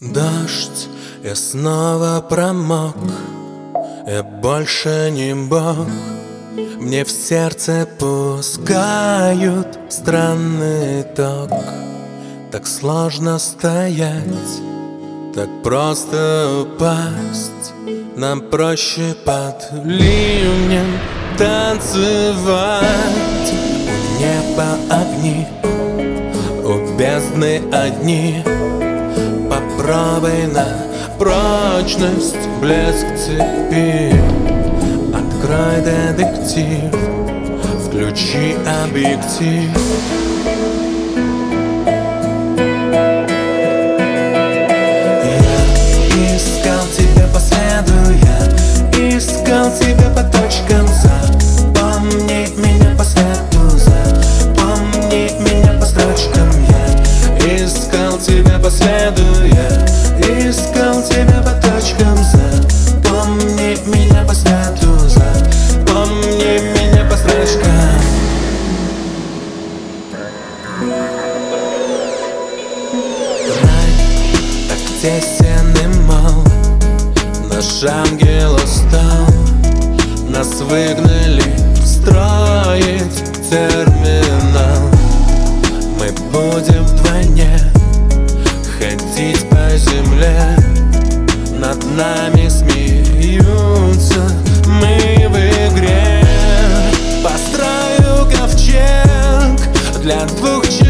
Дождь, я снова промок, я больше не бог. Мне в сердце пускают странный ток. Так сложно стоять, так просто упасть. Нам проще под ливнем танцевать. У неба огни, у бездны одни. Попробуй на прочность блеск цепи. Открой детектив, включи объектив. Я искал тебя по следу, я искал тебя по точкам. Запомни меня по свету, запомни меня по строчкам. Я искал тебя по следу, я искал тебя по точкам. Запомни меня по свету, запомни меня по строчкам. Рай, так тесен и мал, наш ангел устал. Нас выгнали строить терминал. Мы будем вдвойне ходить по земле. Над нами смеются, мы в игре. Построю ковчег для двух человек.